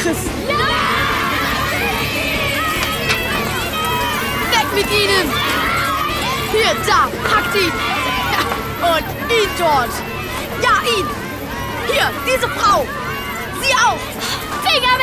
Chris. Ja! Weg mit ihnen! Hier, da, packt ihn! Ja, und ihn dort! Ja, ihn! Hier, diese Frau! Sie auch! Finger weg!